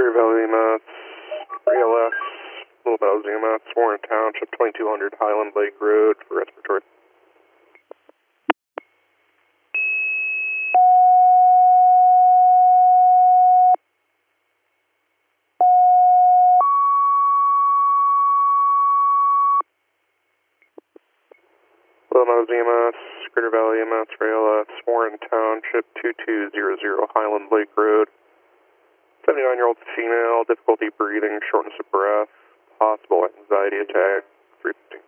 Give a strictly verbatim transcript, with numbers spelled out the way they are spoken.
Crater Valley E M S, three L S, Little Bowes E M S, Warren Township, twenty-two hundred Highland Lake Road for respiratory. Little Bowes E M S, Crater Valley E M S, three L S, Warren Township, twenty-two hundred Highland Lake Road. seventy-nine-year-old female, difficulty breathing, shortness of breath, possible anxiety attack, three fifteen.